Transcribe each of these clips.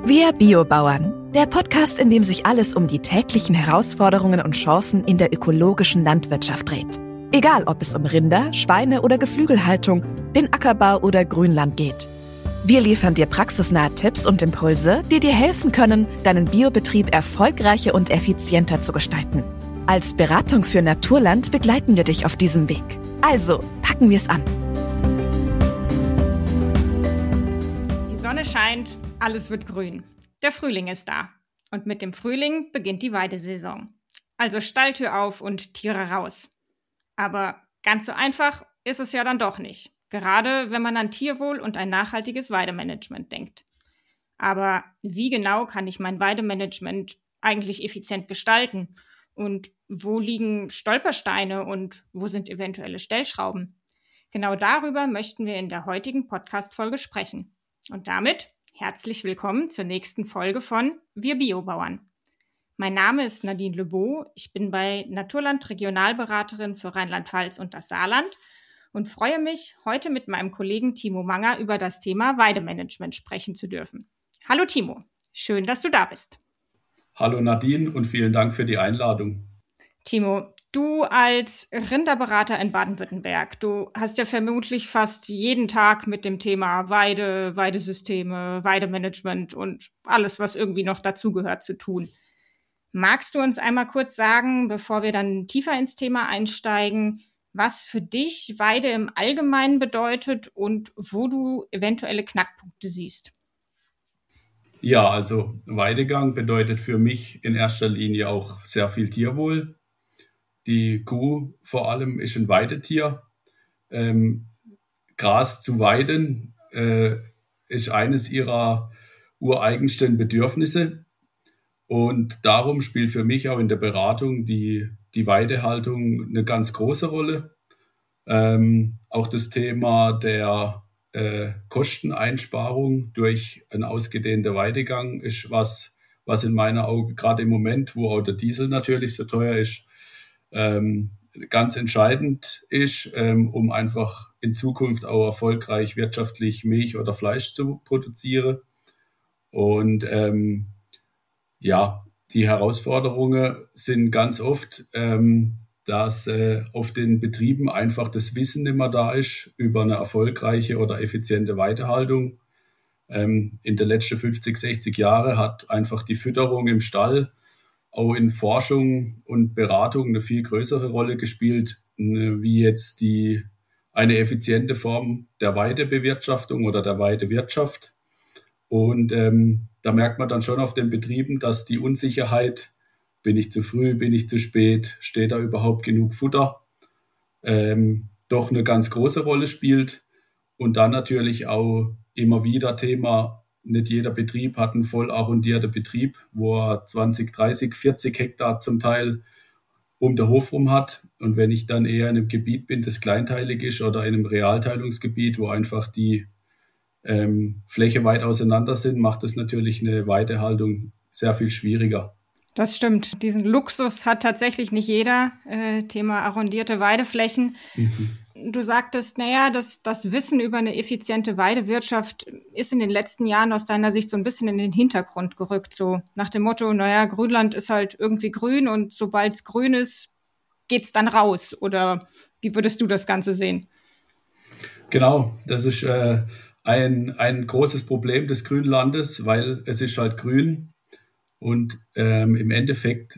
Wir Biobauern, der Podcast, in dem sich alles um die täglichen Herausforderungen und Chancen in der ökologischen Landwirtschaft dreht. Egal, ob es um Rinder, Schweine oder Geflügelhaltung, den Ackerbau oder Grünland geht. Wir liefern dir praxisnahe Tipps und Impulse, die dir helfen können, deinen Biobetrieb erfolgreicher und effizienter zu gestalten. Als Beratung für Naturland begleiten wir dich auf diesem Weg. Also, packen wir es an. Die Sonne scheint, alles wird grün. Der Frühling ist da. Und mit dem Frühling beginnt die Weidesaison. Also Stalltür auf und Tiere raus. Aber ganz so einfach ist es ja dann doch nicht. Gerade wenn man an Tierwohl und ein nachhaltiges Weidemanagement denkt. Aber wie genau kann ich mein Weidemanagement eigentlich effizient gestalten? Und wo liegen Stolpersteine und wo sind eventuelle Stellschrauben? Genau darüber möchten wir in der heutigen Podcast-Folge sprechen. Und damit herzlich willkommen zur nächsten Folge von Wir Biobauern. Mein Name ist Nadine Lebeau. Ich bin bei Naturland Regionalberaterin für Rheinland-Pfalz und das Saarland und freue mich, heute mit meinem Kollegen Timo Manger über das Thema Weidemanagement sprechen zu dürfen. Hallo Timo, schön, dass du da bist. Hallo Nadine und vielen Dank für die Einladung. Timo, du als Rinderberater in Baden-Württemberg, du hast ja vermutlich fast jeden Tag mit dem Thema Weide, Weidesysteme, Weidemanagement und alles, was irgendwie noch dazugehört, zu tun. Magst du uns einmal kurz sagen, bevor wir dann tiefer ins Thema einsteigen, was für dich Weide im Allgemeinen bedeutet und wo du eventuelle Knackpunkte siehst? Ja, also Weidegang bedeutet für mich in erster Linie auch sehr viel Tierwohl. Die Kuh vor allem ist ein Weidetier. Gras zu weiden ist eines ihrer ureigensten Bedürfnisse. Und darum spielt für mich auch in der Beratung die Weidehaltung eine ganz große Rolle. Auch das Thema der Kosteneinsparung durch einen ausgedehnten Weidegang ist was in meinen Augen, gerade im Moment, wo auch der Diesel natürlich so teuer ist, ganz entscheidend ist, um einfach in Zukunft auch erfolgreich wirtschaftlich Milch oder Fleisch zu produzieren. Und die Herausforderungen sind ganz oft, dass auf den Betrieben einfach das Wissen nicht mehr da ist über eine erfolgreiche oder effiziente Weidehaltung. In den letzten 50, 60 Jahren hat einfach die Fütterung im Stall auch in Forschung und Beratung eine viel größere Rolle gespielt, wie jetzt eine effiziente Form der Weidebewirtschaftung oder der Weidewirtschaft. Und da merkt man dann schon auf den Betrieben, dass die Unsicherheit, bin ich zu früh, bin ich zu spät, steht da überhaupt genug Futter, doch eine ganz große Rolle spielt. Und dann natürlich auch immer wieder Thema, nicht jeder Betrieb hat einen voll arrondierten Betrieb, wo er 20, 30, 40 Hektar zum Teil um den Hof rum hat. Und wenn ich dann eher in einem Gebiet bin, das kleinteilig ist oder in einem Realteilungsgebiet, wo einfach die Fläche weit auseinander sind, macht es natürlich eine Weidehaltung sehr viel schwieriger. Das stimmt. Diesen Luxus hat tatsächlich nicht jeder. Thema arrondierte Weideflächen. Du sagtest, das Wissen über eine effiziente Weidewirtschaft ist in den letzten Jahren aus deiner Sicht so ein bisschen in den Hintergrund gerückt. So nach dem Motto, Grünland ist halt irgendwie grün und sobald es grün ist, geht's dann raus. Oder wie würdest du das Ganze sehen? Genau, das ist ein großes Problem des Grünlandes, weil es ist halt grün und im Endeffekt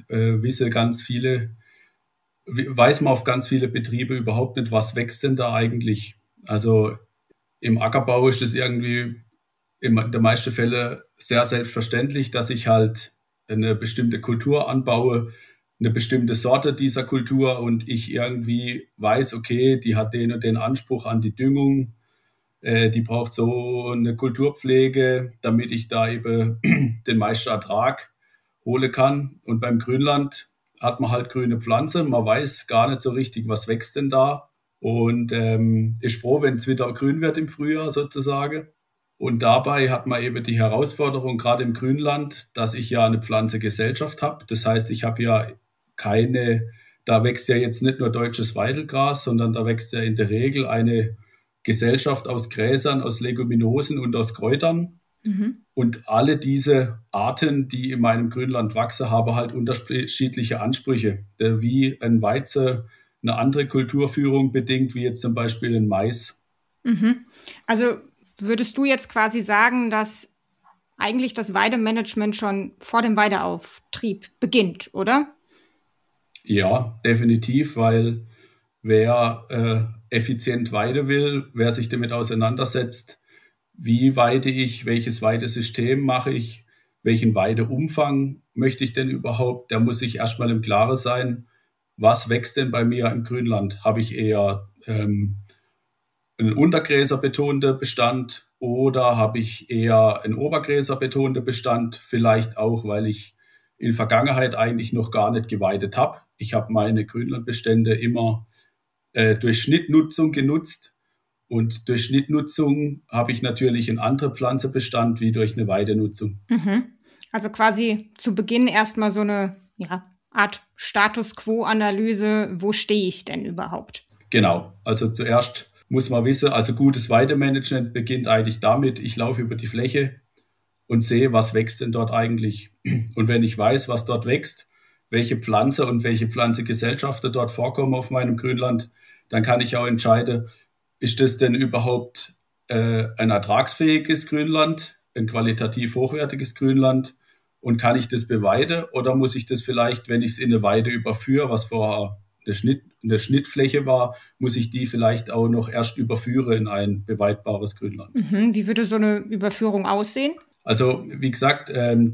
weiß man auf ganz viele Betriebe überhaupt nicht, was wächst denn da eigentlich. Also im Ackerbau ist es irgendwie in den meisten Fällen sehr selbstverständlich, dass ich halt eine bestimmte Kultur anbaue, eine bestimmte Sorte dieser Kultur und ich irgendwie weiß, okay, die hat den und den Anspruch an die Düngung, die braucht so eine Kulturpflege, damit ich da eben den meisten Ertrag holen kann. Und beim Grünland hat man halt grüne Pflanzen, man weiß gar nicht so richtig, was wächst denn da. Und ist froh, wenn es wieder grün wird im Frühjahr sozusagen. Und dabei hat man eben die Herausforderung, gerade im Grünland, dass ich ja eine Pflanzengesellschaft habe. Das heißt, ich habe ja da wächst ja jetzt nicht nur deutsches Weidelgras, sondern da wächst ja in der Regel eine Gesellschaft aus Gräsern, aus Leguminosen und aus Kräutern. Und alle diese Arten, die in meinem Grünland wachsen, haben halt unterschiedliche Ansprüche. Wie ein Weizen eine andere Kulturführung bedingt, wie jetzt zum Beispiel ein Mais. Also würdest du jetzt quasi sagen, dass eigentlich das Weidemanagement schon vor dem Weideauftrieb beginnt, oder? Ja, definitiv, weil wer effizient weiden will, wer sich damit auseinandersetzt, wie weide ich, welches Weidesystem mache ich, welchen Weideumfang möchte ich denn überhaupt, da muss ich erstmal im Klaren sein, was wächst denn bei mir im Grünland? Habe ich eher einen untergräserbetonten Bestand oder habe ich eher einen obergräserbetonten Bestand? Vielleicht auch, weil ich in Vergangenheit eigentlich noch gar nicht geweidet habe. Ich habe meine Grünlandbestände immer durch Schnittnutzung genutzt. Und durch Schnittnutzung habe ich natürlich einen anderen Pflanzenbestand wie durch eine Weidenutzung. Also quasi zu Beginn erstmal so eine Art Status-Quo-Analyse, wo stehe ich denn überhaupt? Genau, also zuerst muss man wissen, also gutes Weidemanagement beginnt eigentlich damit, ich laufe über die Fläche und sehe, was wächst denn dort eigentlich. Und wenn ich weiß, was dort wächst, welche Pflanze und welche Pflanzengesellschaften dort vorkommen auf meinem Grünland, dann kann ich auch entscheiden, ist das denn überhaupt ein ertragsfähiges Grünland, ein qualitativ hochwertiges Grünland und kann ich das beweiden oder muss ich das vielleicht, wenn ich es in eine Weide überführe, was vorher eine Schnittfläche war, muss ich die vielleicht auch noch erst überführen in ein beweidbares Grünland. Wie würde so eine Überführung aussehen? Also wie gesagt,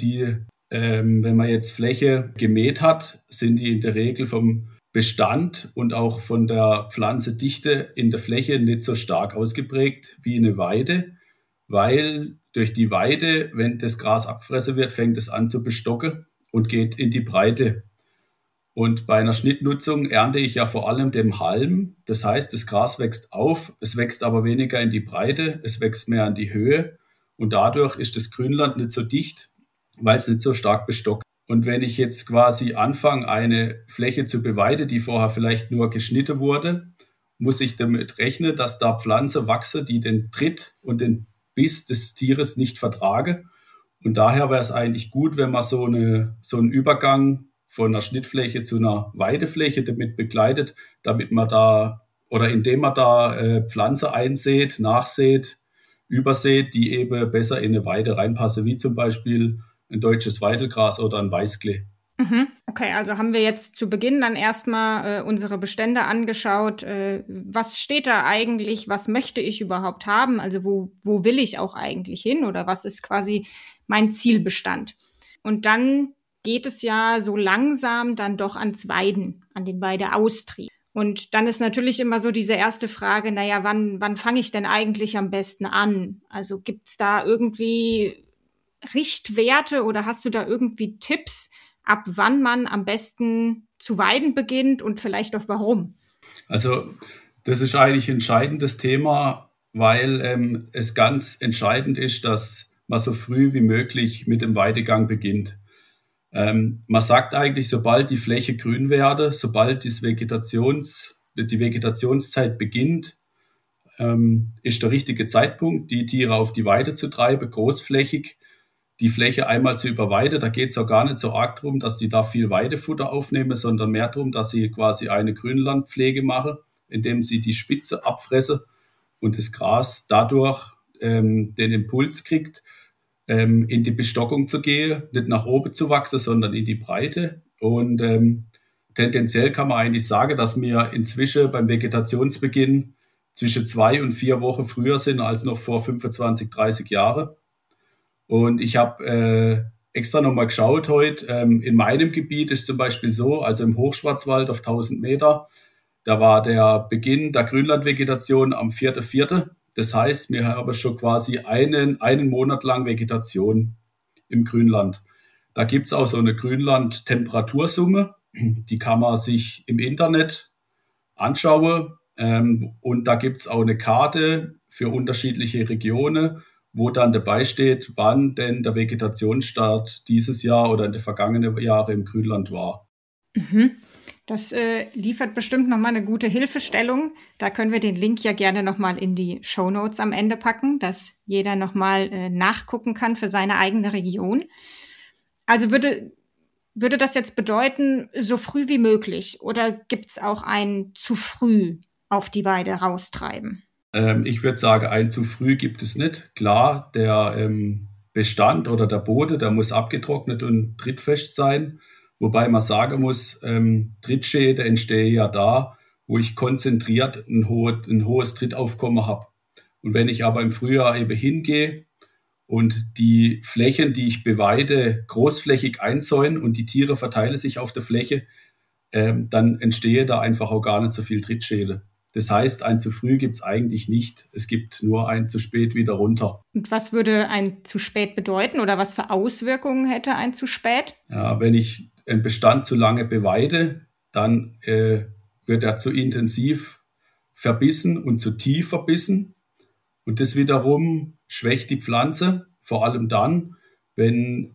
wenn man jetzt Fläche gemäht hat, sind die in der Regel vom Bestand und auch von der Pflanzendichte in der Fläche nicht so stark ausgeprägt wie eine Weide, weil durch die Weide, wenn das Gras abgefressen wird, fängt es an zu bestocken und geht in die Breite. Und bei einer Schnittnutzung ernte ich ja vor allem den Halm. Das heißt, das Gras wächst auf, es wächst aber weniger in die Breite, es wächst mehr in die Höhe. Und dadurch ist das Grünland nicht so dicht, weil es nicht so stark bestockt. Und wenn ich jetzt quasi anfange, eine Fläche zu beweiden, die vorher vielleicht nur geschnitten wurde, muss ich damit rechnen, dass da Pflanzen wachsen, die den Tritt und den Biss des Tieres nicht vertragen. Und daher wäre es eigentlich gut, wenn man so einen Übergang von einer Schnittfläche zu einer Weidefläche damit begleitet, damit man da oder indem man da Pflanze einsät, nachsät, übersät, die eben besser in eine Weide reinpassen, wie zum Beispiel ein deutsches Weidelgras oder ein Weißklee. Okay, also haben wir jetzt zu Beginn dann erstmal unsere Bestände angeschaut. Was steht da eigentlich? Was möchte ich überhaupt haben? Also wo will ich auch eigentlich hin? Oder was ist quasi mein Zielbestand? Und dann geht es ja so langsam dann doch ans Weiden, an den Weideaustrieb. Und dann ist natürlich immer so diese erste Frage, naja, wann fange ich denn eigentlich am besten an? Also gibt's da irgendwie Richtwerte oder hast du da irgendwie Tipps, ab wann man am besten zu weiden beginnt und vielleicht auch warum? Also das ist eigentlich ein entscheidendes Thema, weil es ganz entscheidend ist, dass man so früh wie möglich mit dem Weidegang beginnt. Man sagt eigentlich, sobald die Fläche grün werde, sobald die Vegetationszeit beginnt, ist der richtige Zeitpunkt, die Tiere auf die Weide zu treiben, großflächig die Fläche einmal zu überweiden. Da geht es auch gar nicht so arg darum, dass die da viel Weidefutter aufnehmen, sondern mehr darum, dass sie quasi eine Grünlandpflege machen, indem sie die Spitze abfressen und das Gras dadurch den Impuls kriegt, in die Bestockung zu gehen, nicht nach oben zu wachsen, sondern in die Breite. Und tendenziell kann man eigentlich sagen, dass wir inzwischen beim Vegetationsbeginn zwischen 2 und 4 Wochen früher sind als noch vor 25, 30 Jahren. Und ich habe extra nochmal geschaut heute, in meinem Gebiet ist zum Beispiel so, also im Hochschwarzwald auf 1000 Meter, da war der Beginn der Grünlandvegetation am 4.4. Das heißt, wir haben schon quasi einen Monat lang Vegetation im Grünland. Da gibt es auch so eine Grünland-Temperatursumme, die kann man sich im Internet anschauen. Und da gibt es auch eine Karte für unterschiedliche Regionen, wo dann dabei steht, wann denn der Vegetationsstart dieses Jahr oder in den vergangenen Jahren im Grünland war. Das liefert bestimmt nochmal eine gute Hilfestellung. Da können wir den Link ja gerne nochmal in die Shownotes am Ende packen, dass jeder nochmal nachgucken kann für seine eigene Region. Also würde das jetzt bedeuten, so früh wie möglich? Oder gibt es auch ein zu früh auf die Weide raustreiben? Ich würde sagen, ein zu früh gibt es nicht. Klar, der Bestand oder der Boden, der muss abgetrocknet und trittfest sein. Wobei man sagen muss, Trittschäden entstehen ja da, wo ich konzentriert ein hohes Trittaufkommen habe. Und wenn ich aber im Frühjahr eben hingehe und die Flächen, die ich beweide, großflächig einzäune und die Tiere verteilen sich auf der Fläche, dann entstehe da einfach auch gar nicht so viel Trittschäden. Das heißt, ein zu früh gibt es eigentlich nicht. Es gibt nur ein zu spät wieder runter. Und was würde ein zu spät bedeuten oder was für Auswirkungen hätte ein zu spät? Ja, wenn ich einen Bestand zu lange beweide, dann wird er zu intensiv verbissen und zu tief verbissen. Und das wiederum schwächt die Pflanze, vor allem dann, wenn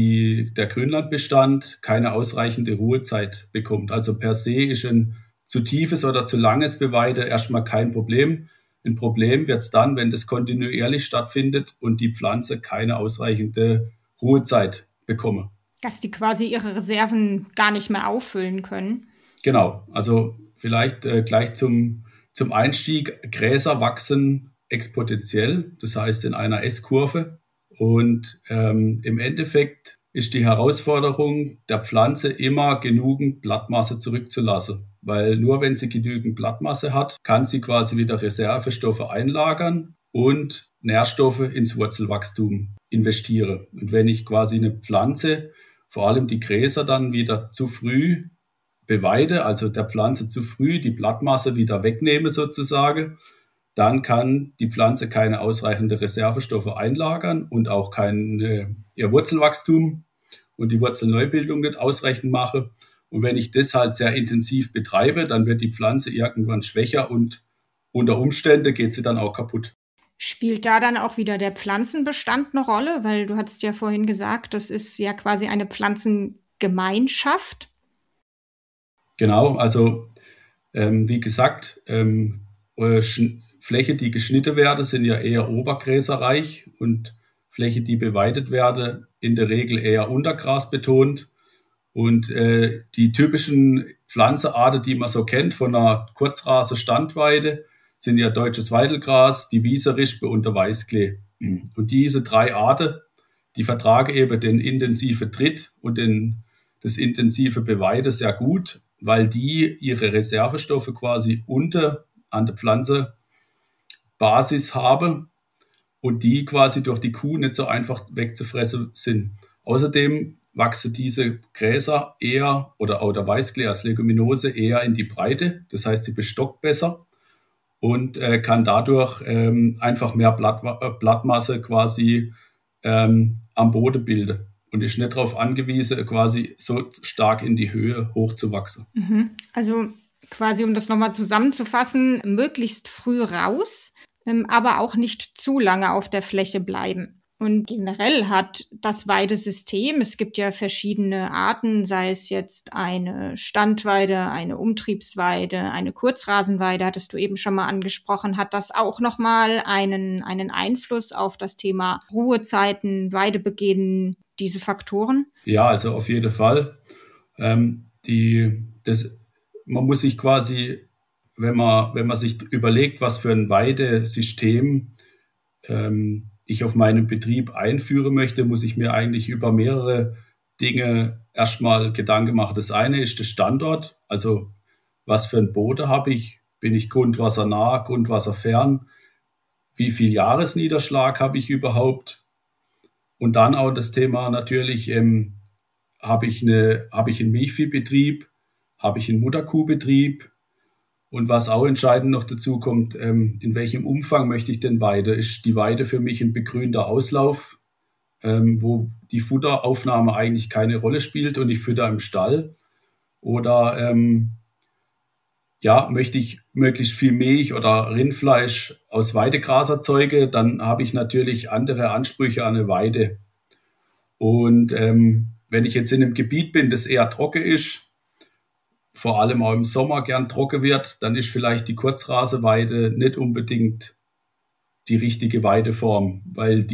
der Grünlandbestand keine ausreichende Ruhezeit bekommt. Also per se ist ein zu tiefes oder zu langes Beweide erstmal kein Problem. Ein Problem wird es dann, wenn das kontinuierlich stattfindet und die Pflanze keine ausreichende Ruhezeit bekomme. Dass die quasi ihre Reserven gar nicht mehr auffüllen können. Genau, also vielleicht gleich zum Einstieg. Gräser wachsen exponentiell, das heißt in einer S-Kurve. Und im Endeffekt ist die Herausforderung der Pflanze immer genügend Blattmasse zurückzulassen. Weil nur wenn sie genügend Blattmasse hat, kann sie quasi wieder Reservestoffe einlagern und Nährstoffe ins Wurzelwachstum investieren. Und wenn ich quasi eine Pflanze, vor allem die Gräser, dann wieder zu früh beweide, also der Pflanze zu früh die Blattmasse wieder wegnehme sozusagen, dann kann die Pflanze keine ausreichenden Reservestoffe einlagern und auch ihr Wurzelwachstum und die Wurzelneubildung nicht ausreichend mache. Und wenn ich das halt sehr intensiv betreibe, dann wird die Pflanze irgendwann schwächer und unter Umständen geht sie dann auch kaputt. Spielt da dann auch wieder der Pflanzenbestand eine Rolle? Weil du hattest ja vorhin gesagt, das ist ja quasi eine Pflanzengemeinschaft. Genau, also wie gesagt, Fläche, die geschnitten werden, sind ja eher obergräserreich und Fläche, die beweidet werden, in der Regel eher untergrasbetont. Und die typischen Pflanzenarten, die man so kennt von einer Kurzrasen-Standweide, sind ja deutsches Weidelgras, die Wieserispe und der Weißklee. Und diese 3 Arten, die vertragen eben den intensiven Tritt und das intensive Beweide sehr gut, weil die ihre Reservestoffe quasi an der Pflanzenbasis haben und die quasi durch die Kuh nicht so einfach wegzufressen sind. Außerdem wachsen diese Gräser eher oder auch der Weißklee als Leguminose eher in die Breite. Das heißt, sie bestockt besser und kann dadurch einfach mehr Blattmasse quasi am Boden bilden und ist nicht darauf angewiesen, quasi so stark in die Höhe hochzuwachsen. Also quasi, um das nochmal zusammenzufassen, möglichst früh raus, aber auch nicht zu lange auf der Fläche bleiben. Und generell hat das Weidesystem, es gibt ja verschiedene Arten, sei es jetzt eine Standweide, eine Umtriebsweide, eine Kurzrasenweide, hattest du eben schon mal angesprochen, hat das auch nochmal einen Einfluss auf das Thema Ruhezeiten, Weidebeginn, diese Faktoren? Ja, also auf jeden Fall. Man muss sich quasi, wenn man sich überlegt, was für ein Weidesystem ich auf meinem Betrieb einführen möchte, muss ich mir eigentlich über mehrere Dinge erstmal Gedanken machen. Das eine ist der Standort, also was für einen Boden habe ich? Bin ich grundwassernah, grundwasserfern? Wie viel Jahresniederschlag habe ich überhaupt? Und dann auch das Thema natürlich, habe ich einen Milchviehbetrieb, habe ich einen Mutterkuhbetrieb? Und was auch entscheidend noch dazu kommt, in welchem Umfang möchte ich denn Weide? Ist die Weide für mich ein begrünter Auslauf, wo die Futteraufnahme eigentlich keine Rolle spielt und ich fütter im Stall? Oder möchte ich möglichst viel Milch oder Rindfleisch aus Weidegras erzeugen? Dann habe ich natürlich andere Ansprüche an eine Weide. Und wenn ich jetzt in einem Gebiet bin, das eher trocken ist, vor allem auch im Sommer gern trocken wird, dann ist vielleicht die Kurzrasenweide nicht unbedingt die richtige Weideform, weil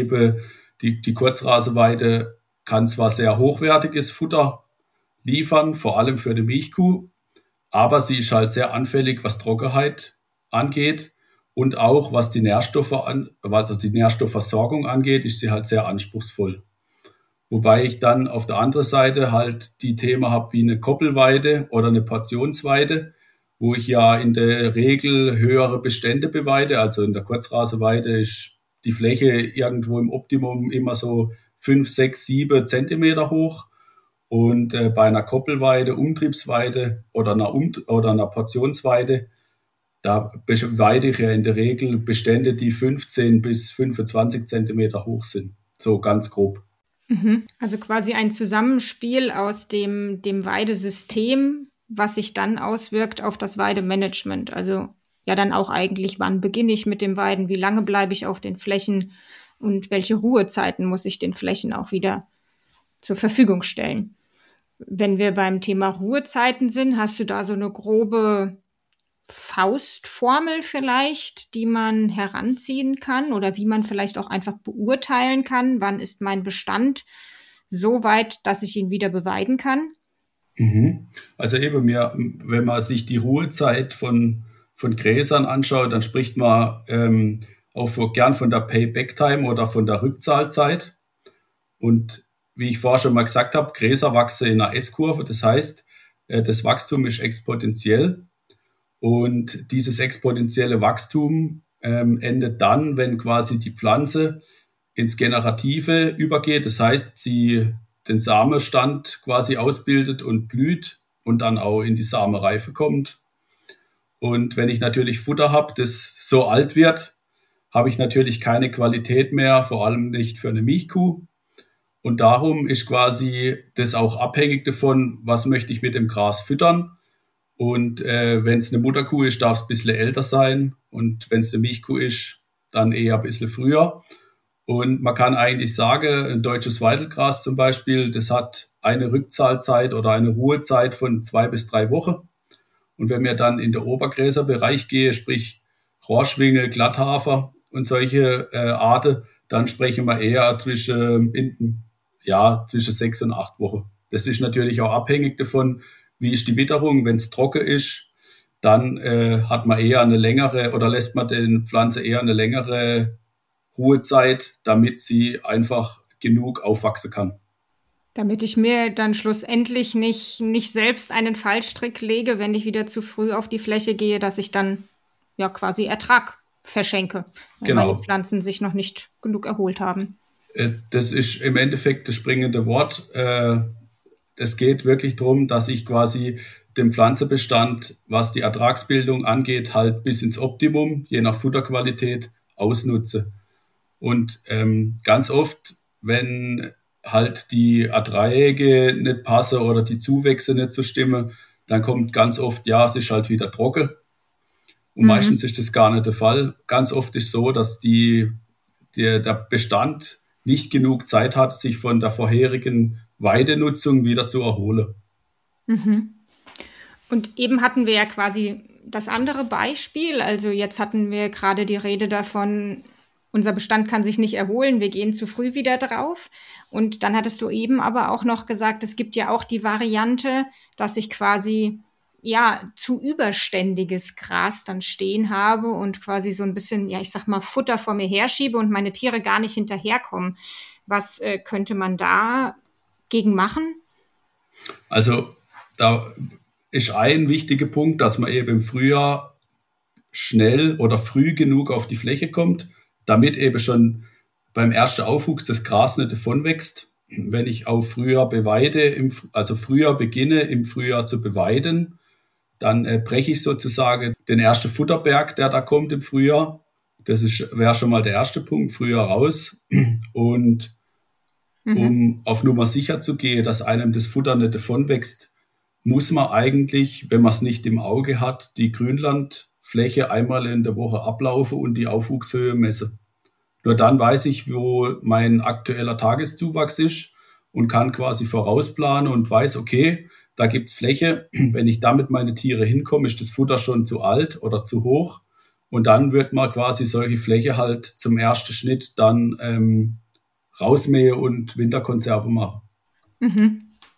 die Kurzrasenweide kann zwar sehr hochwertiges Futter liefern, vor allem für die Milchkuh, aber sie ist halt sehr anfällig, was Trockenheit angeht und auch was was die Nährstoffversorgung angeht, ist sie halt sehr anspruchsvoll. Wobei ich dann auf der anderen Seite halt die Themen habe wie eine Koppelweide oder eine Portionsweide, wo ich ja in der Regel höhere Bestände beweide. Also in der Kurzrasenweide ist die Fläche irgendwo im Optimum immer so 5, 6, 7 Zentimeter hoch. Und bei einer Koppelweide, Umtriebsweide oder einer Portionsweide, da beweide ich ja in der Regel Bestände, die 15 bis 25 Zentimeter hoch sind. So ganz grob. Also quasi ein Zusammenspiel aus dem Weidesystem, was sich dann auswirkt auf das Weidemanagement. Also ja dann auch eigentlich, wann beginne ich mit dem Weiden, wie lange bleibe ich auf den Flächen und welche Ruhezeiten muss ich den Flächen auch wieder zur Verfügung stellen. Wenn wir beim Thema Ruhezeiten sind, hast du da so eine grobe Faustformel vielleicht, die man heranziehen kann oder wie man vielleicht auch einfach beurteilen kann, wann ist mein Bestand so weit, dass ich ihn wieder beweiden kann? Also eben, wenn man sich die Ruhezeit von Gräsern anschaut, dann spricht man auch gern von der Payback-Time oder von der Rückzahlzeit. Und wie ich vorher schon mal gesagt habe, Gräser wachsen in einer S-Kurve. Das heißt, das Wachstum ist exponentiell. Und dieses exponentielle Wachstum endet dann, wenn quasi die Pflanze ins Generative übergeht. Das heißt, sie den Samenstand quasi ausbildet und blüht und dann auch in die Samenreife kommt. Und wenn ich natürlich Futter habe, das so alt wird, habe ich natürlich keine Qualität mehr, vor allem nicht für eine Milchkuh. Und darum ist quasi das auch abhängig davon, was möchte ich mit dem Gras füttern. Und wenn es eine Mutterkuh ist, darf es ein bisschen älter sein. Und wenn es eine Milchkuh ist, dann eher ein bisschen früher. Und man kann eigentlich sagen, ein deutsches Weidelgras zum Beispiel, das hat eine Rückzahlzeit oder eine Ruhezeit von 2 bis 3 Wochen. Und wenn wir dann in den Obergräserbereich gehen, sprich Rohrschwinge, Glatthafer und solche Arten, dann sprechen wir eher zwischen 6 und 8 Wochen. Das ist natürlich auch abhängig davon, wie ist die Witterung. Wenn es trocken ist, dann hat man eher eine längere oder lässt man den Pflanze eher eine längere Ruhezeit, damit sie einfach genug aufwachsen kann. Damit ich mir dann schlussendlich nicht selbst einen Fallstrick lege, wenn ich wieder zu früh auf die Fläche gehe, dass ich dann ja quasi Ertrag verschenke, weil meine Pflanzen sich noch nicht genug erholt haben. Das ist im Endeffekt das springende Wort. Es geht wirklich darum, dass ich quasi den Pflanzenbestand, was die Ertragsbildung angeht, halt bis ins Optimum, je nach Futterqualität, ausnutze. Und ganz oft, wenn halt die Erträge nicht passen oder die Zuwächse nicht so stimmen, dann kommt ganz oft, ja, es ist halt wieder trocken. Und meistens ist das gar nicht der Fall. Ganz oft ist so, dass der Bestand nicht genug Zeit hat, sich von der vorherigen Weidenutzung wieder zu erholen. Und eben hatten wir ja quasi das andere Beispiel. Also jetzt hatten wir gerade die Rede davon, unser Bestand kann sich nicht erholen, wir gehen zu früh wieder drauf. Und dann hattest du eben aber auch noch gesagt, es gibt ja auch die Variante, dass ich quasi ja zu überständiges Gras dann stehen habe und quasi so ein bisschen, ja, ich sag mal, Futter vor mir herschiebe und meine Tiere gar nicht hinterherkommen. Was könnte man da gegen machen? Also da ist ein wichtiger Punkt, dass man eben im Frühjahr schnell oder früh genug auf die Fläche kommt, damit eben schon beim ersten Aufwuchs das Gras nicht davon wächst. Wenn ich auch früher beweide, also früher beginne im Frühjahr zu beweiden, dann breche ich sozusagen den ersten Futterberg, der da kommt im Frühjahr. Das wäre schon mal der erste Punkt, früher raus. Und um auf Nummer sicher zu gehen, dass einem das Futter nicht davon wächst, muss man eigentlich, wenn man es nicht im Auge hat, die Grünlandfläche einmal in der Woche ablaufen und die Aufwuchshöhe messen. Nur dann weiß ich, wo mein aktueller Tageszuwachs ist und kann quasi vorausplanen und weiß, okay, da gibt es Fläche, wenn ich da mit meine Tiere hinkomme, ist das Futter schon zu alt oder zu hoch. Und dann wird man quasi solche Fläche halt zum ersten Schnitt dann rausmähen und Winterkonserve machen. Mhm.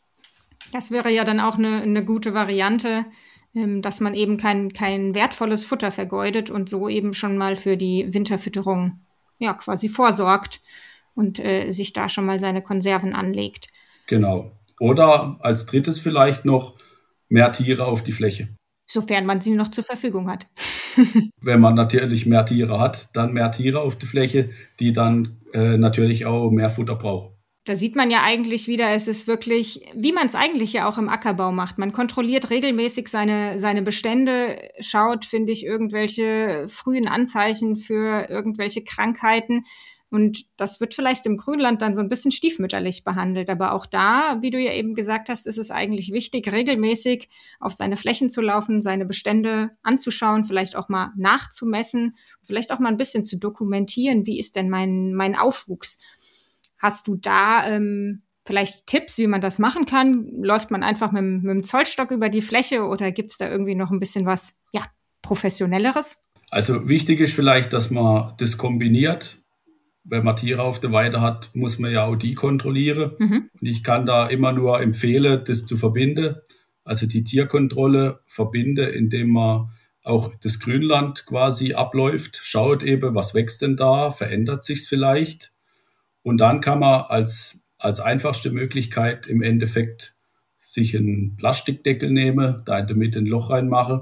Das wäre ja dann auch eine gute Variante, dass man eben kein wertvolles Futter vergeudet und so eben schon mal für die Winterfütterung ja quasi vorsorgt und sich da schon mal seine Konserven anlegt. Genau. Oder als drittes vielleicht noch mehr Tiere auf die Fläche. Sofern man sie noch zur Verfügung hat. Wenn man natürlich mehr Tiere hat, dann mehr Tiere auf die Fläche, die dann natürlich auch mehr Futter brauchen. Da sieht man ja eigentlich wieder, es ist wirklich, wie man es eigentlich ja auch im Ackerbau macht. Man kontrolliert regelmäßig seine Bestände, schaut, finde ich, irgendwelche frühen Anzeichen für irgendwelche Krankheiten. Und das wird vielleicht im Grünland dann so ein bisschen stiefmütterlich behandelt. Aber auch da, wie du ja eben gesagt hast, ist es eigentlich wichtig, regelmäßig auf seine Flächen zu laufen, seine Bestände anzuschauen, vielleicht auch mal nachzumessen, vielleicht auch mal ein bisschen zu dokumentieren, wie ist denn mein Aufwuchs. Hast du da vielleicht Tipps, wie man das machen kann? Läuft man einfach mit dem Zollstock über die Fläche oder gibt es da irgendwie noch ein bisschen was Professionelleres? Also wichtig ist vielleicht, dass man das kombiniert. Wenn man Tiere auf der Weide hat, muss man ja auch die kontrollieren. Und ich kann da immer nur empfehlen, das zu verbinden. Also die Tierkontrolle verbinden, indem man auch das Grünland quasi abläuft, schaut eben, was wächst denn da, verändert sich's vielleicht. Und dann kann man als einfachste Möglichkeit im Endeffekt sich einen Plastikdeckel nehmen, da in der Mitte ein Loch reinmachen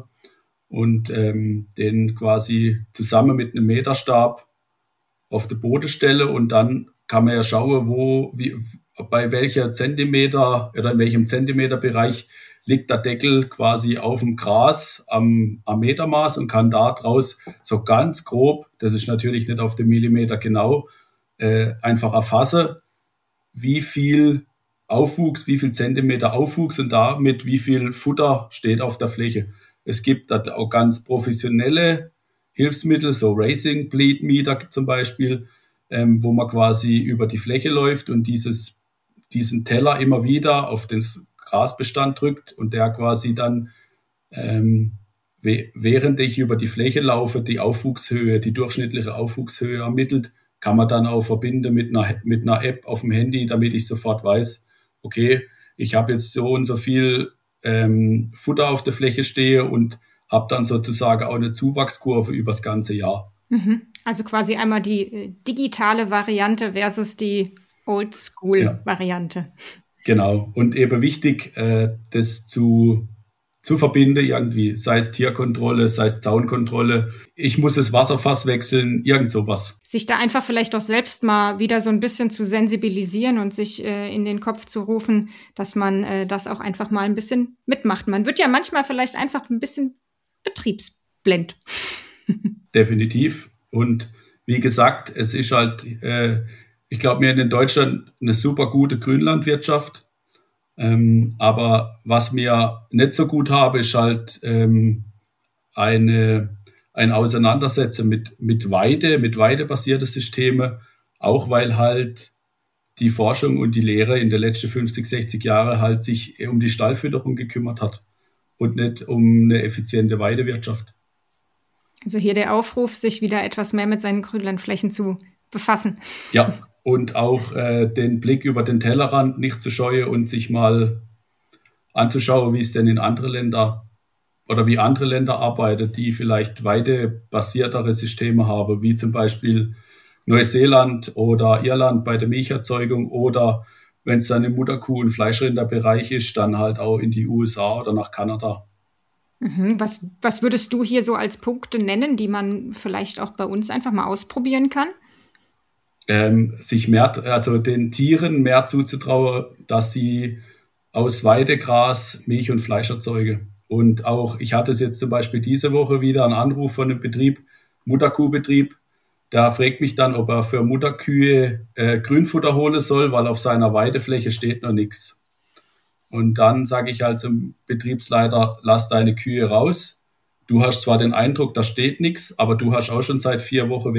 und den quasi zusammen mit einem Meterstab auf den Boden stelle und dann kann man ja schauen, bei welcher Zentimeter oder in welchem Zentimeterbereich liegt der Deckel quasi auf dem Gras am Metermaß und kann da draus so ganz grob, das ist natürlich nicht auf den Millimeter genau, einfach erfassen, wie viel Aufwuchs, wie viel Zentimeter Aufwuchs und damit wie viel Futter steht auf der Fläche. Es gibt da auch ganz professionelle Hilfsmittel, so Racing Bleed Meter zum Beispiel, wo man quasi über die Fläche läuft und diesen Teller immer wieder auf den Grasbestand drückt und der quasi dann, während ich über die Fläche laufe, die Aufwuchshöhe, die durchschnittliche Aufwuchshöhe ermittelt, kann man dann auch verbinden mit einer App auf dem Handy, damit ich sofort weiß, okay, ich habe jetzt so und so viel Futter auf der Fläche stehe und habe dann sozusagen auch eine Zuwachskurve über das ganze Jahr. Also quasi einmal die digitale Variante versus die Oldschool-Variante. Ja. Genau. Und eben wichtig, das zu verbinden irgendwie, sei es Tierkontrolle, sei es Zaunkontrolle. Ich muss das Wasserfass wechseln, irgend sowas. Sich da einfach vielleicht auch selbst mal wieder so ein bisschen zu sensibilisieren und sich in den Kopf zu rufen, dass man das auch einfach mal ein bisschen mitmacht. Man wird ja manchmal vielleicht einfach ein bisschen betriebsblind. Definitiv. Und wie gesagt, es ist halt, ich glaube, wir haben in Deutschland eine super gute Grünlandwirtschaft. Aber was wir nicht so gut haben, ist halt ein Auseinandersetzen mit weidebasierte Systeme, auch weil halt die Forschung und die Lehre in den letzten 50, 60 Jahren halt sich um die Stallfütterung gekümmert hat und nicht um eine effiziente Weidewirtschaft. Also hier der Aufruf, sich wieder etwas mehr mit seinen Grünlandflächen zu befassen. Ja, und auch den Blick über den Tellerrand nicht zu scheuen und sich mal anzuschauen, wie es denn in andere Länder oder wie andere Länder arbeiten, die vielleicht weidebasiertere Systeme haben, wie zum Beispiel Neuseeland oder Irland bei der Milcherzeugung oder wenn es dann im Mutterkuh- und Fleischrinderbereich ist, dann halt auch in die USA oder nach Kanada. Was würdest du hier so als Punkte nennen, die man vielleicht auch bei uns einfach mal ausprobieren kann? Sich den Tieren mehr zuzutrauen, dass sie aus Weidegras Milch und Fleisch erzeugen. Und auch, ich hatte es jetzt zum Beispiel diese Woche wieder einen Anruf von einem Betrieb, Mutterkuhbetrieb, der fragt mich dann, ob er für Mutterkühe Grünfutter holen soll, weil auf seiner Weidefläche steht noch nichts. Und dann sage ich halt zum Betriebsleiter, lass deine Kühe raus. Du hast zwar den Eindruck, da steht nichts, aber du hast auch schon seit 4 Wochen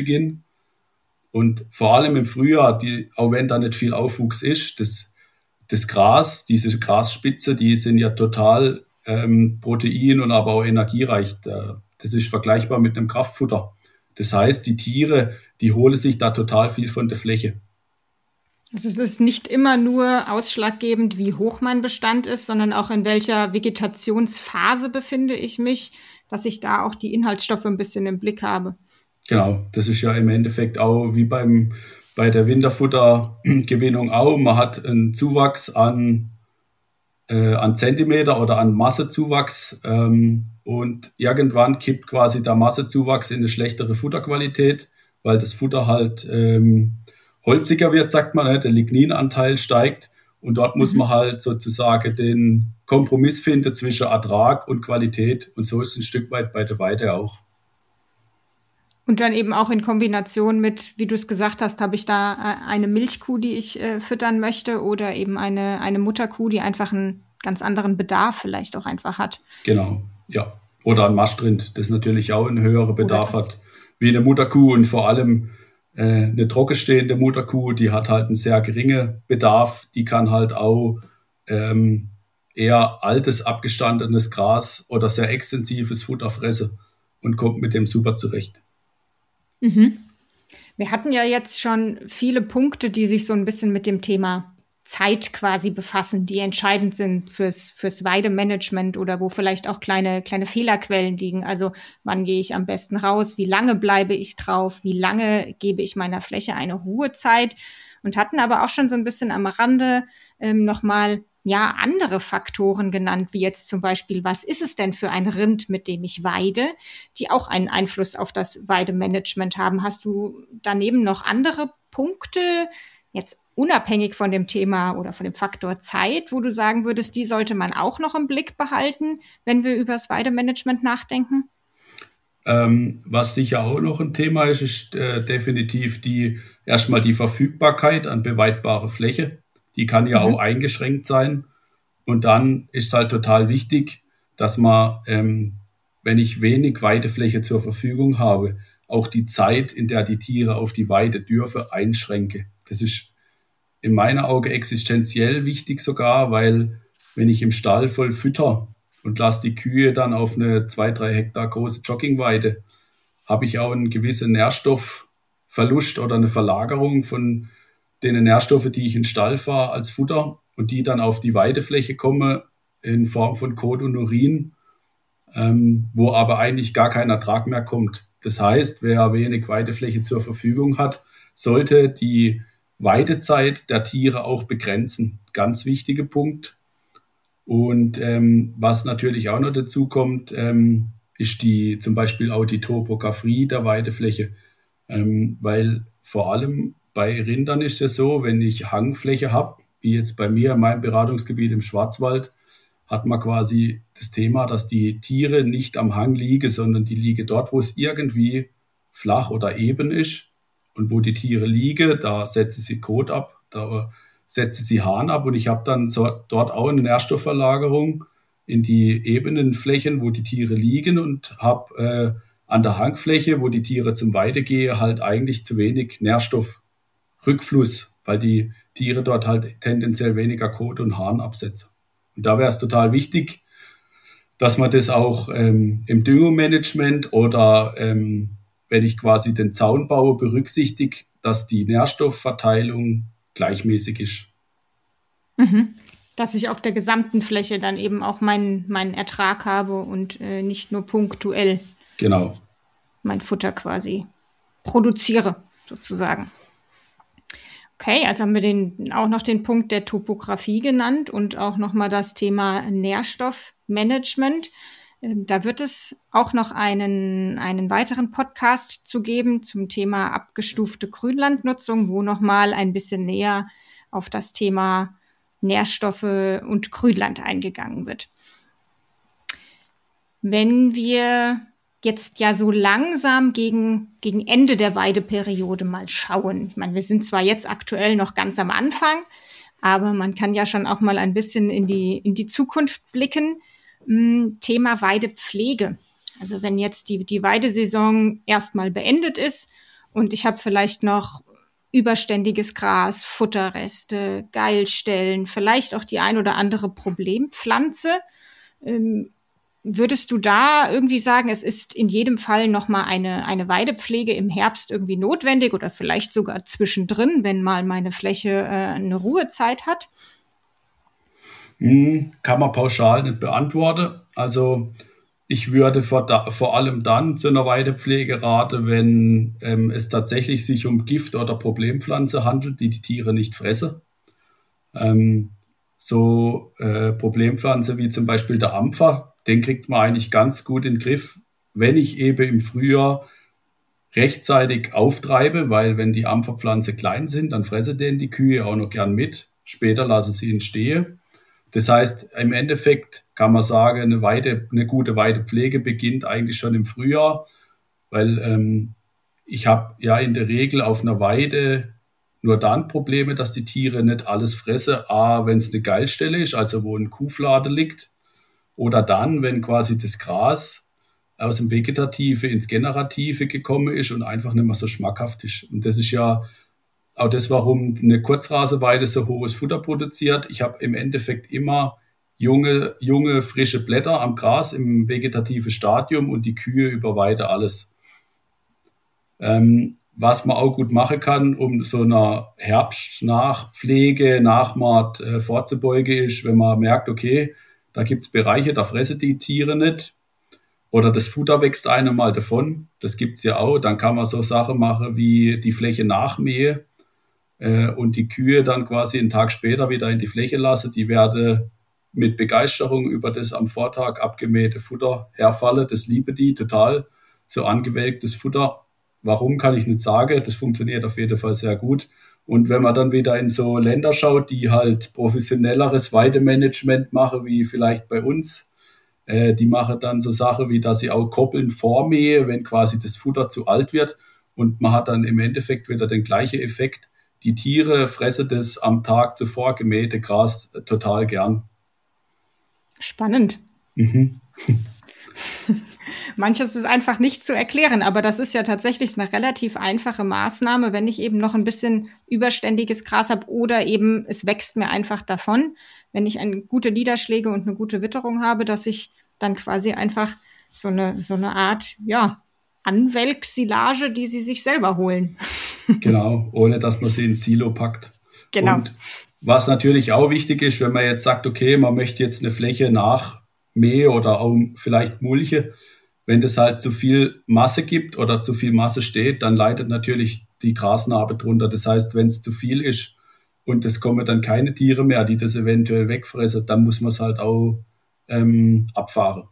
Vegetationsbeginn. Und vor allem im Frühjahr, auch wenn da nicht viel Aufwuchs ist, das Gras, diese Grasspitze, die sind ja total protein- und aber auch energiereich. Das ist vergleichbar mit einem Kraftfutter. Das heißt, die Tiere, die holen sich da total viel von der Fläche. Also es ist nicht immer nur ausschlaggebend, wie hoch mein Bestand ist, sondern auch in welcher Vegetationsphase befinde ich mich, dass ich da auch die Inhaltsstoffe ein bisschen im Blick habe. Genau, das ist ja im Endeffekt auch wie bei der Winterfuttergewinnung auch. Man hat einen Zuwachs an Zentimeter oder an Massezuwachs und irgendwann kippt quasi der Massezuwachs in eine schlechtere Futterqualität, weil das Futter halt holziger wird, sagt man, der Ligninanteil steigt und dort muss man halt sozusagen den Kompromiss finden zwischen Ertrag und Qualität und so ist es ein Stück weit bei der Weide auch. Und dann eben auch in Kombination mit, wie du es gesagt hast, habe ich da eine Milchkuh, die ich füttern möchte oder eben eine Mutterkuh, die einfach einen ganz anderen Bedarf vielleicht auch einfach hat. Genau, ja. Oder ein Maschtrind, das natürlich auch einen höheren Bedarf hat wie eine Mutterkuh und vor allem eine trockenstehende Mutterkuh, die hat halt einen sehr geringen Bedarf. Die kann halt auch eher altes, abgestandenes Gras oder sehr extensives Futter fressen und kommt mit dem super zurecht. Mhm. Wir hatten ja jetzt schon viele Punkte, die sich so ein bisschen mit dem Thema Zeit quasi befassen, die entscheidend sind fürs Weidemanagement oder wo vielleicht auch kleine Fehlerquellen liegen. Also wann gehe ich am besten raus? Wie lange bleibe ich drauf? Wie lange gebe ich meiner Fläche eine Ruhezeit? Und hatten aber auch schon so ein bisschen am Rande nochmal andere Faktoren genannt, wie jetzt zum Beispiel, was ist es denn für ein Rind, mit dem ich weide, die auch einen Einfluss auf das Weidemanagement haben. Hast du daneben noch andere Punkte, jetzt unabhängig von dem Thema oder von dem Faktor Zeit, wo du sagen würdest, die sollte man auch noch im Blick behalten, wenn wir über das Weidemanagement nachdenken? Was sicher auch noch ein Thema ist, ist definitiv erstmal die Verfügbarkeit an beweidbarer Fläche. Die kann ja auch eingeschränkt sein. Und dann ist es halt total wichtig, dass man, wenn ich wenig Weidefläche zur Verfügung habe, auch die Zeit, in der die Tiere auf die Weide dürfen, einschränke. Das ist in meinen Augen existenziell wichtig sogar, weil wenn ich im Stall voll fütter und lasse die Kühe dann auf eine 2-3 Hektar große Joggingweide, habe ich auch einen gewissen Nährstoffverlust oder eine Verlagerung von den Nährstoffen, die ich in den Stall fahre als Futter und die dann auf die Weidefläche kommen in Form von Kot und Urin, wo aber eigentlich gar kein Ertrag mehr kommt. Das heißt, wer wenig Weidefläche zur Verfügung hat, sollte die Weidezeit der Tiere auch begrenzen. Ganz wichtiger Punkt. Und was natürlich auch noch dazu kommt, ist zum Beispiel auch die Topografie der Weidefläche. Weil vor allem bei Rindern ist es so, wenn ich Hangfläche habe, wie jetzt bei mir in meinem Beratungsgebiet im Schwarzwald, hat man quasi das Thema, dass die Tiere nicht am Hang liegen, sondern die liegen dort, wo es irgendwie flach oder eben ist. Und wo die Tiere liegen, da setzen sie Kot ab, da setzen sie Hahn ab und ich habe dann dort auch eine Nährstoffverlagerung in die ebenen Flächen, wo die Tiere liegen und habe an der Hangfläche, wo die Tiere zum Weide gehen, halt eigentlich zu wenig Nährstoffrückfluss, weil die Tiere dort halt tendenziell weniger Kot und Hahn absetzen. Und da wäre es total wichtig, dass man das auch im Düngemanagement oder wenn ich quasi den Zaun baue, berücksichtigt, dass die Nährstoffverteilung gleichmäßig ist. Dass ich auf der gesamten Fläche dann eben auch meinen Ertrag habe und nicht nur punktuell mein Futter quasi produziere, sozusagen. Okay, also haben wir auch noch den Punkt der Topografie genannt und auch nochmal das Thema Nährstoffmanagement. Da wird es auch noch einen weiteren Podcast zu geben zum Thema abgestufte Grünlandnutzung, wo nochmal ein bisschen näher auf das Thema Nährstoffe und Grünland eingegangen wird. Wenn wir jetzt ja so langsam gegen Ende der Weideperiode mal schauen. Ich meine, wir sind zwar jetzt aktuell noch ganz am Anfang, aber man kann ja schon auch mal ein bisschen in die Zukunft blicken. Thema Weidepflege. Also wenn jetzt die Weidesaison erstmal beendet ist und ich habe vielleicht noch überständiges Gras, Futterreste, Geilstellen, vielleicht auch die ein oder andere Problempflanze. Würdest du da irgendwie sagen, es ist in jedem Fall nochmal eine Weidepflege im Herbst irgendwie notwendig oder vielleicht sogar zwischendrin, wenn mal meine Fläche eine Ruhezeit hat? Kann man pauschal nicht beantworten. Also ich würde vor allem dann zu einer Weidepflege raten, wenn es tatsächlich sich um Gift- oder Problempflanze handelt, die die Tiere nicht fressen. Problempflanze wie zum Beispiel der Ampfer, den kriegt man eigentlich ganz gut in den Griff, wenn ich eben im Frühjahr rechtzeitig auftreibe, weil wenn die Ampferpflanze klein sind, dann fressen den die Kühe auch noch gern mit. Später lassen sie ihn stehen. Das heißt, im Endeffekt kann man sagen, eine gute Weidepflege beginnt eigentlich schon im Frühjahr, weil ich habe ja in der Regel auf einer Weide nur dann Probleme, dass die Tiere nicht alles fressen. A, wenn es eine Geilstelle ist, also wo ein Kuhflade liegt, oder dann, wenn quasi das Gras aus dem Vegetative ins Generative gekommen ist und einfach nicht mehr so schmackhaft ist. Und das ist ja auch das, warum eine Kurzrasenweide so hohes Futter produziert. Ich habe im Endeffekt immer junge, frische Blätter am Gras im vegetativen Stadium und die Kühe überweide alles. Was man auch gut machen kann, um so einer Herbstnachpflege, Nachmaat vorzubeugen, ist, wenn man merkt, okay, da gibt es Bereiche, da fressen die Tiere nicht oder das Futter wächst einem mal davon. Das gibt es ja auch. Dann kann man so Sachen machen wie die Fläche nachmähen und die Kühe dann quasi einen Tag später wieder in die Fläche lassen. Die werden mit Begeisterung über das am Vortag abgemähte Futter herfallen. Das lieben die total, so angewelktes Futter. Warum, kann ich nicht sagen. Das funktioniert auf jeden Fall sehr gut. Und wenn man dann wieder in so Länder schaut, die halt professionelleres Weidemanagement machen, wie vielleicht bei uns, die machen dann so Sachen, wie dass sie auch koppeln vormähe, wenn quasi das Futter zu alt wird. Und man hat dann im Endeffekt wieder den gleichen Effekt. Die Tiere fressen das am Tag zuvor gemähte Gras total gern. Spannend. Manches ist einfach nicht zu erklären, aber das ist ja tatsächlich eine relativ einfache Maßnahme, wenn ich eben noch ein bisschen überständiges Gras habe oder eben es wächst mir einfach davon, wenn ich gute Niederschläge und eine gute Witterung habe, dass ich dann quasi einfach so eine Art, ja, Anwelksilage, die sie sich selber holen. Genau, ohne dass man sie ins Silo packt. Genau. Und was natürlich auch wichtig ist, wenn man jetzt sagt, okay, man möchte jetzt eine Fläche nachmähen oder auch vielleicht mulche, wenn das halt zu viel Masse gibt oder zu viel Masse steht, dann leidet natürlich die Grasnarbe drunter. Das heißt, wenn es zu viel ist und es kommen dann keine Tiere mehr, die das eventuell wegfressen, dann muss man es halt auch abfahren.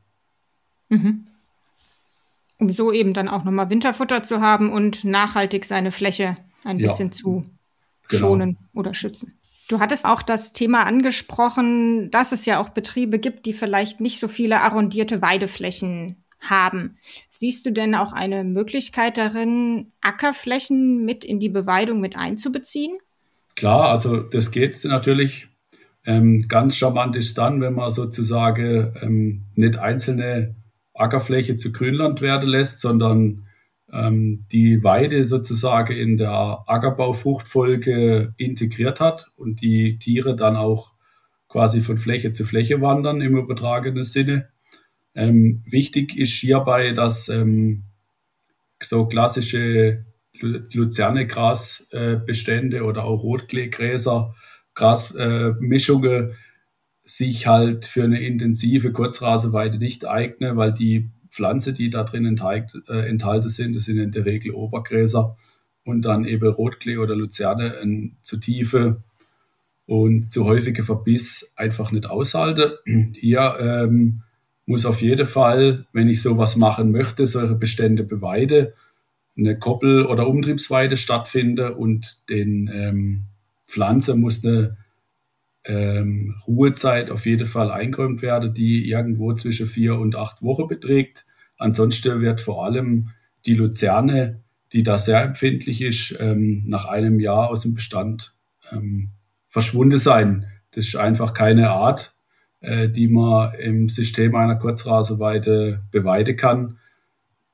Um so eben dann auch nochmal Winterfutter zu haben und nachhaltig seine Fläche ein bisschen zu schonen oder schützen. Du hattest auch das Thema angesprochen, dass es ja auch Betriebe gibt, die vielleicht nicht so viele arrondierte Weideflächen haben. Siehst du denn auch eine Möglichkeit darin, Ackerflächen mit in die Beweidung mit einzubeziehen? Klar, also das geht natürlich. Ganz charmant ist dann, wenn man sozusagen nicht einzelne Ackerfläche zu Grünland werden lässt, sondern die Weide sozusagen in der Ackerbaufruchtfolge integriert hat und die Tiere dann auch quasi von Fläche zu Fläche wandern im übertragenen Sinne. Wichtig ist hierbei, dass so klassische Luzerne-Grasbestände oder auch Rotkleegräser, Grasmischungen sich halt für eine intensive Kurzrasenweide nicht eignen, weil die Pflanzen, die da drin enthalten sind, das sind in der Regel Obergräser und dann eben Rotklee oder Luzerne ein zu tiefe und zu häufige Verbiss einfach nicht aushalten. Hier muss auf jeden Fall, wenn ich sowas machen möchte, solche Bestände beweide, eine Koppel- oder Umtriebsweide stattfinden und den Pflanzen muss eine Ruhezeit auf jeden Fall eingeräumt werden, die irgendwo zwischen 4 und 8 Wochen beträgt. Ansonsten wird vor allem die Luzerne, die da sehr empfindlich ist, nach einem Jahr aus dem Bestand verschwunden sein. Das ist einfach keine Art, die man im System einer Kurzrasenweide beweiden kann.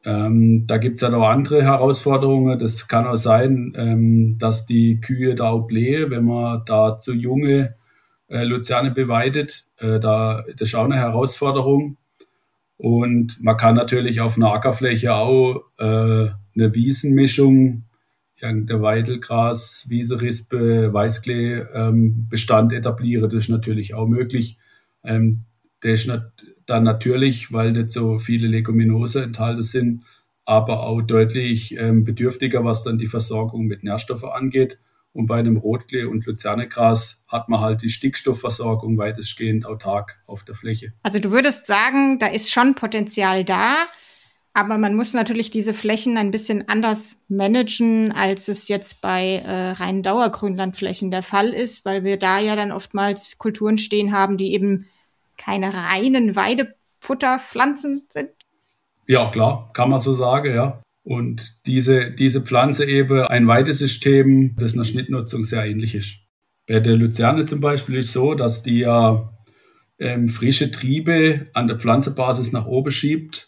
Da gibt es ja noch andere Herausforderungen. Das kann auch sein, dass die Kühe da auch blähen, wenn man da zu junge Luzerne beweidet. Das ist auch eine Herausforderung. Und man kann natürlich auf einer Ackerfläche auch eine Wiesenmischung, irgendein Weidelgras, Wiesenrispe, Weißklee Bestand etablieren. Das ist natürlich auch möglich. Der ist dann natürlich, weil nicht so viele Leguminosen enthalten sind, aber auch deutlich bedürftiger, was dann die Versorgung mit Nährstoffen angeht. Und bei einem Rotklee und Luzernegras hat man halt die Stickstoffversorgung weitestgehend autark auf der Fläche. Also du würdest sagen, da ist schon Potenzial da, aber man muss natürlich diese Flächen ein bisschen anders managen, als es jetzt bei reinen Dauergrünlandflächen der Fall ist, weil wir da ja dann oftmals Kulturen stehen haben, die eben keine reinen Weidefutterpflanzen sind. Ja, klar, kann man so sagen, ja. Und diese Pflanze eben ein Weidesystem, das einer Schnittnutzung sehr ähnlich ist. Bei der Luzerne zum Beispiel ist so, dass die ja frische Triebe an der Pflanzenbasis nach oben schiebt.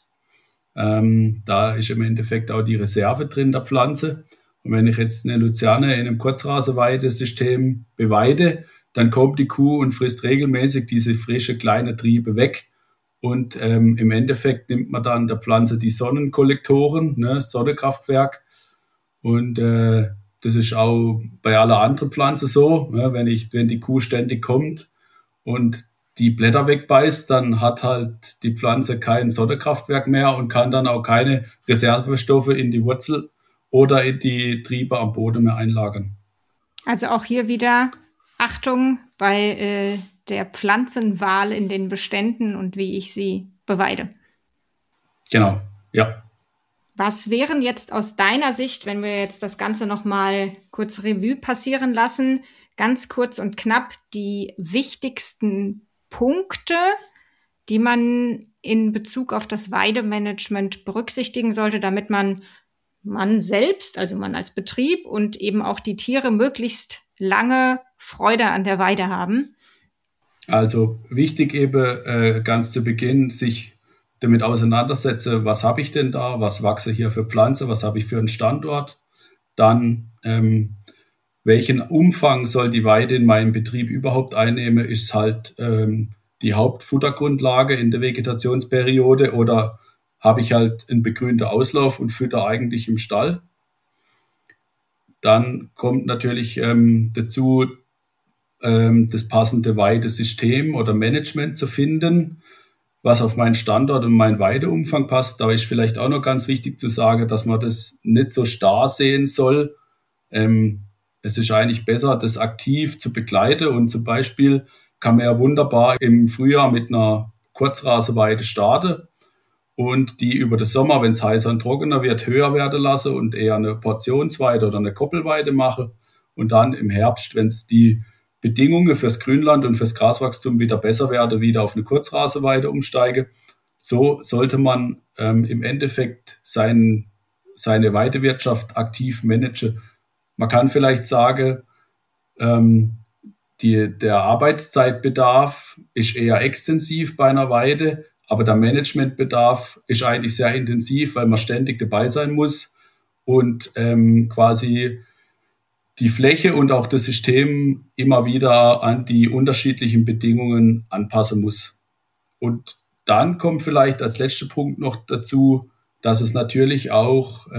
Da ist im Endeffekt auch die Reserve drin der Pflanze. Und wenn ich jetzt eine Luzerne in einem Kurzrasenweidesystem beweide, dann kommt die Kuh und frisst regelmäßig diese frische kleine Triebe weg. Und im Endeffekt nimmt man dann der Pflanze die Sonnenkollektoren, ne, Sonnenkraftwerk. Und das ist auch bei aller anderen Pflanze so. Ne, wenn die Kuh ständig kommt und die Blätter wegbeißt, dann hat halt die Pflanze kein Sonnenkraftwerk mehr und kann dann auch keine Reservestoffe in die Wurzel oder in die Triebe am Boden mehr einlagern. Also auch hier wieder Achtung bei der Pflanzenwahl in den Beständen und wie ich sie beweide. Genau, ja. Was wären jetzt aus deiner Sicht, wenn wir jetzt das Ganze nochmal kurz Revue passieren lassen, ganz kurz und knapp die wichtigsten Punkte, die man in Bezug auf das Weidemanagement berücksichtigen sollte, damit man selbst, also man als Betrieb und eben auch die Tiere möglichst lange Freude an der Weide haben? Also wichtig eben ganz zu Beginn, sich damit auseinandersetzen, was habe ich denn da, was wachse hier für Pflanze, was habe ich für einen Standort, dann welchen Umfang soll die Weide in meinem Betrieb überhaupt einnehmen, ist halt die Hauptfuttergrundlage in der Vegetationsperiode oder habe ich halt einen begrünten Auslauf und fütter eigentlich im Stall. Dann kommt natürlich dazu, das passende Weidesystem oder Management zu finden, was auf meinen Standort und meinen Weideumfang passt. Da ist vielleicht auch noch ganz wichtig zu sagen, dass man das nicht so starr sehen soll. Es ist eigentlich besser, das aktiv zu begleiten und zum Beispiel kann man ja wunderbar im Frühjahr mit einer Kurzrasenweide starten und die über den Sommer, wenn es heißer und trockener wird, höher werden lassen und eher eine Portionsweide oder eine Koppelweide machen und dann im Herbst, wenn es die Bedingungen fürs Grünland und fürs Graswachstum wieder besser werden, wieder auf eine Kurzrasenweide umsteige. So sollte man im Endeffekt seine Weidewirtschaft aktiv managen. Man kann vielleicht sagen, der Arbeitszeitbedarf ist eher extensiv bei einer Weide, aber der Managementbedarf ist eigentlich sehr intensiv, weil man ständig dabei sein muss und quasi die Fläche und auch das System immer wieder an die unterschiedlichen Bedingungen anpassen muss. Und dann kommt vielleicht als letzter Punkt noch dazu, dass es natürlich auch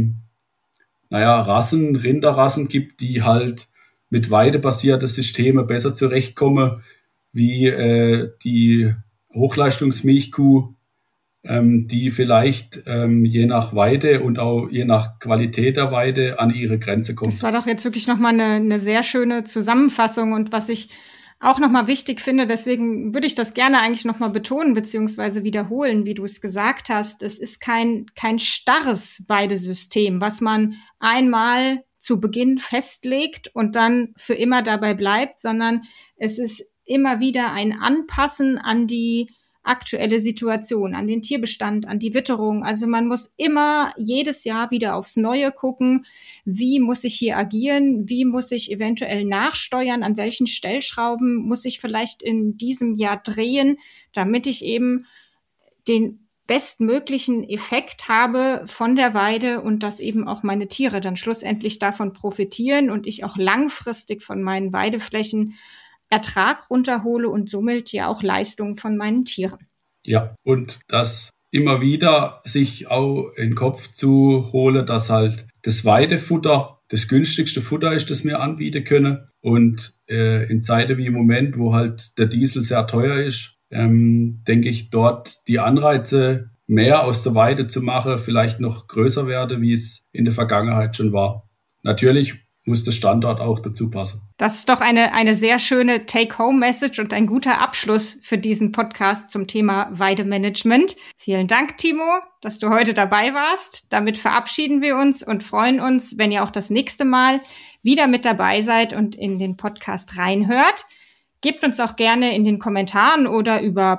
Rinderrassen gibt, die halt mit weidebasierten Systemen besser zurechtkommen, wie die Hochleistungsmilchkuh, die vielleicht je nach Weide und auch je nach Qualität der Weide an ihre Grenze kommt. Das war doch jetzt wirklich nochmal eine sehr schöne Zusammenfassung und was ich auch nochmal wichtig finde, deswegen würde ich das gerne eigentlich nochmal betonen beziehungsweise wiederholen, wie du es gesagt hast. Es ist kein starres Weidesystem, was man einmal zu Beginn festlegt und dann für immer dabei bleibt, sondern es ist immer wieder ein Anpassen an die aktuelle Situation, an den Tierbestand, an die Witterung. Also man muss immer jedes Jahr wieder aufs Neue gucken, wie muss ich hier agieren, wie muss ich eventuell nachsteuern, an welchen Stellschrauben muss ich vielleicht in diesem Jahr drehen, damit ich eben den bestmöglichen Effekt habe von der Weide und dass eben auch meine Tiere dann schlussendlich davon profitieren und ich auch langfristig von meinen Weideflächen Ertrag runterhole und somit ja auch Leistung von meinen Tieren. Ja, und das immer wieder sich auch in den Kopf zu holen, dass halt das Weidefutter das günstigste Futter ist, das wir anbieten können. Und in Zeiten wie im Moment, wo halt der Diesel sehr teuer ist, denke ich, dort die Anreize, mehr aus der Weide zu machen, vielleicht noch größer werden, wie es in der Vergangenheit schon war. Natürlich muss der Standort auch dazu passen. Das ist doch eine sehr schöne Take-Home-Message und ein guter Abschluss für diesen Podcast zum Thema Weidemanagement. Vielen Dank, Timo, dass du heute dabei warst. Damit verabschieden wir uns und freuen uns, wenn ihr auch das nächste Mal wieder mit dabei seid und in den Podcast reinhört. Gebt uns auch gerne in den Kommentaren oder über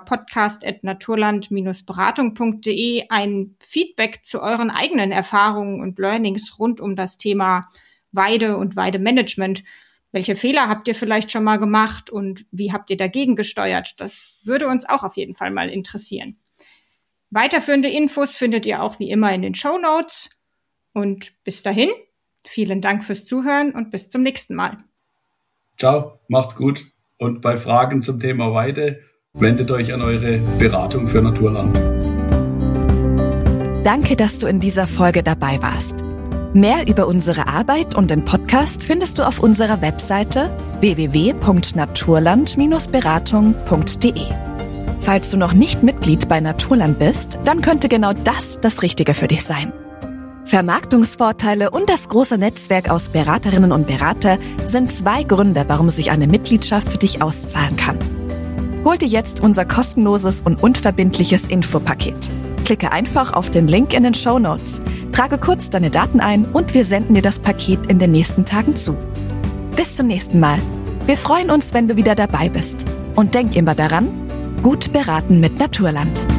podcast@naturland-beratung.de ein Feedback zu euren eigenen Erfahrungen und Learnings rund um das Thema Weide und Weidemanagement. Welche Fehler habt ihr vielleicht schon mal gemacht und wie habt ihr dagegen gesteuert? Das würde uns auch auf jeden Fall mal interessieren. Weiterführende Infos findet ihr auch wie immer in den Shownotes. Und bis dahin, vielen Dank fürs Zuhören und bis zum nächsten Mal. Ciao, macht's gut. Und bei Fragen zum Thema Weide, wendet euch an eure Beratung für Naturland. Danke, dass du in dieser Folge dabei warst. Mehr über unsere Arbeit und den Podcast findest du auf unserer Webseite www.naturland-beratung.de. Falls du noch nicht Mitglied bei Naturland bist, dann könnte genau das Richtige für dich sein. Vermarktungsvorteile und das große Netzwerk aus Beraterinnen und Berater sind 2 Gründe, warum sich eine Mitgliedschaft für dich auszahlen kann. Hol dir jetzt unser kostenloses und unverbindliches Infopaket. Klicke einfach auf den Link in den Shownotes, trage kurz deine Daten ein und wir senden dir das Paket in den nächsten Tagen zu. Bis zum nächsten Mal. Wir freuen uns, wenn du wieder dabei bist. Und denk immer daran, gut beraten mit Naturland.